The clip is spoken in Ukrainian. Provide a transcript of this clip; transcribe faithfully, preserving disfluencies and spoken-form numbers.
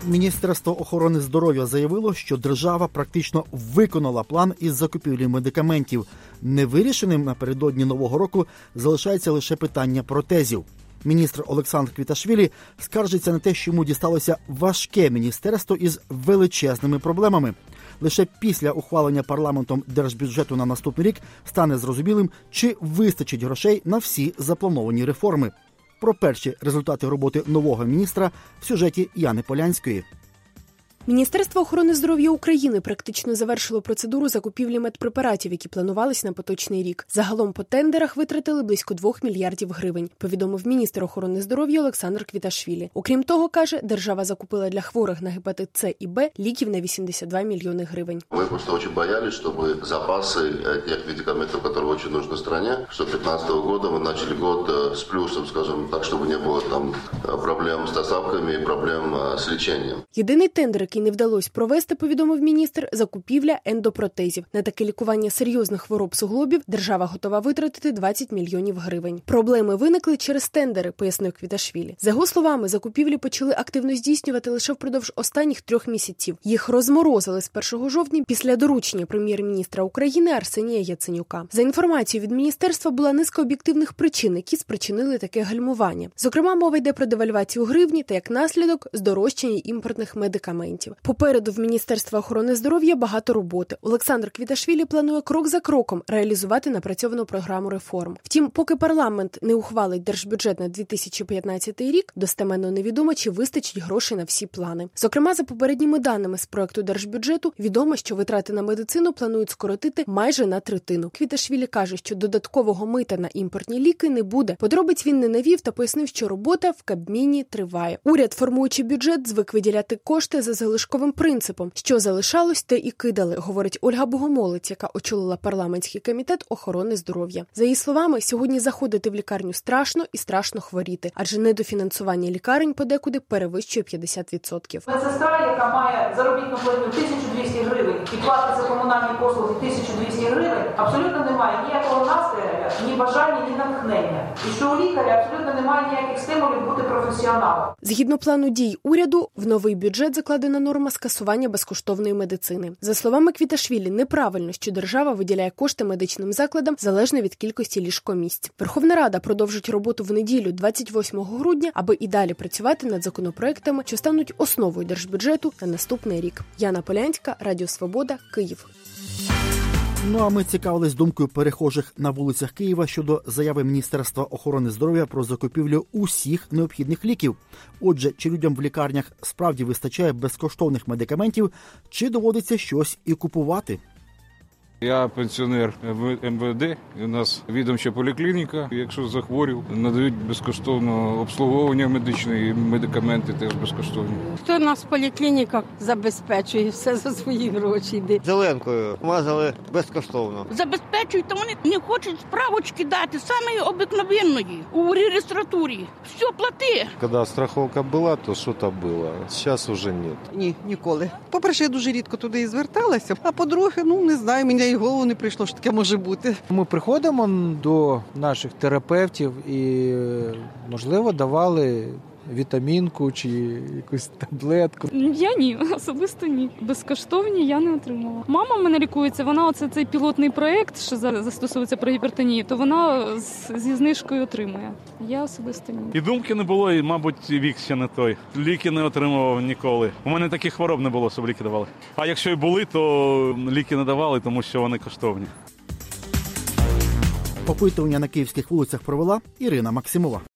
Міністерство охорони здоров'я заявило, що держава практично виконала план із закупівлі медикаментів. Невирішеним напередодні Нового року залишається лише питання протезів. Міністр Олександр Квіташвілі скаржиться на те, що йому дісталося важке міністерство із величезними проблемами. Лише після ухвалення парламентом держбюджету на наступний рік стане зрозумілим, чи вистачить грошей на всі заплановані реформи. Про перші результати роботи нового міністра в сюжеті Яни Полянської. Міністерство охорони здоров'я України практично завершило процедуру закупівлі медпрепаратів, які планувались на поточний рік. Загалом по тендерах витратили близько двох мільярдів гривень, повідомив міністр охорони здоров'я Олександр Квіташвілі. Окрім того, каже, держава закупила для хворих на гепатит С і Б ліків на вісімдесят два мільйони гривень. Ми просто дуже боялись, щоб запаси тих медикаментів, які дуже потрібні країні, що п'ятнадцятого року ми почали рік з плюсом, скажімо так, щоб не було там проблем з доставками, проблем з лікуванням. Єдиний тендер, який не вдалося провести, повідомив міністр, закупівля ендопротезів. На таке лікування серйозних хвороб суглобів держава готова витратити двадцять мільйонів гривень. Проблеми виникли через тендери, пояснив Квіташвілі. За його словами, закупівлі почали активно здійснювати лише впродовж останніх трьох місяців. Їх розморозили з першого жовтня після доручення прем'єр-міністра України Арсенія Яценюка. За інформацією від міністерства, була низка об'єктивних причин, які спричинили таке гальмування. Зокрема, мова йде про девальвацію гривні та, як наслідок, здорожчання імпортних медикаментів. Попереду в Міністерства охорони здоров'я багато роботи. Олександр Квіташвілі планує крок за кроком реалізувати напрацьовану програму реформ. Втім, поки парламент не ухвалить держбюджет на дві тисячі п'ятнадцятий рік, достеменно невідомо, чи вистачить грошей на всі плани. Зокрема, за попередніми даними з проекту держбюджету, відомо, що витрати на медицину планують скоротити майже на третину. Квіташвілі каже, що додаткового мита на імпортні ліки не буде. Подробиць він не навів та пояснив, що робота в Кабміні триває. Уряд, формуючи бюджет, звик виділяти кошти за залишковим принципом. Що залишалось, те і кидали, говорить Ольга Богомолець, яка очолила парламентський комітет охорони здоров'я. За її словами, сьогодні заходити в лікарню страшно і страшно хворіти, адже недофінансування лікарень подекуди перевищує п'ятдесят відсотків. Медсестра, яка має заробітну платню тисячу двісті гривень і платить за комунальні послуги тисячу двісті гривень, абсолютно немає ніякого настрою, ні бажання, ні натхнення. І що у лікаря абсолютно немає ніяких стимулів бути професіоналом. Згідно плану дій уряду, в новий бюджет закладена норма скасування безкоштовної медицини. За словами Квіташвілі, неправильно, що держава виділяє кошти медичним закладам залежно від кількості ліжкомісць. Верховна Рада продовжить роботу в неділю двадцять восьмого грудня, аби і далі працювати над законопроектами, що стануть основою держбюджету на наступний рік. Яна Полянська, Радіо Свобода, Київ. Ну а ми цікавились думкою перехожих на вулицях Києва щодо заяви Міністерства охорони здоров'я про закупівлю усіх необхідних ліків. Отже, чи людям в лікарнях справді вистачає безкоштовних медикаментів, чи доводиться щось і купувати? Я пенсіонер в ем ве де, у нас відомча поліклініка. Якщо захворів, надають безкоштовно обслуговування медичне і медикаменти теж безкоштовні. Хто нас в поліклініках забезпечує, все за свої гроші йде. Зеленкою мазали безкоштовно. Забезпечують, то вони не хочуть справочки дати, самої обикновенної, у реєстратурі. Все, плати. Коли страховка була, то що там було, зараз вже немає. Ні, ніколи. По-перше, я дуже рідко туди і зверталася, а по-друге, ну не знаю, мені і в голову не прийшло, що таке може бути. Ми приходимо до наших терапевтів і, можливо, давали вітамінку чи якусь таблетку. Я ні, особисто ні. Безкоштовні я не отримала. Мама в мене лікується, вона оце цей пілотний проєкт, що зараз застосовується при гіпертонії, то вона з, зі знижкою отримує. Я особисто ні. І думки не було, і, мабуть, вік ще не той. Ліки не отримував ніколи. У мене таких хвороб не було, щоб ліки давали. А якщо і були, то ліки не давали, тому що вони коштовні. Опитування на київських вулицях провела Ірина Максимова.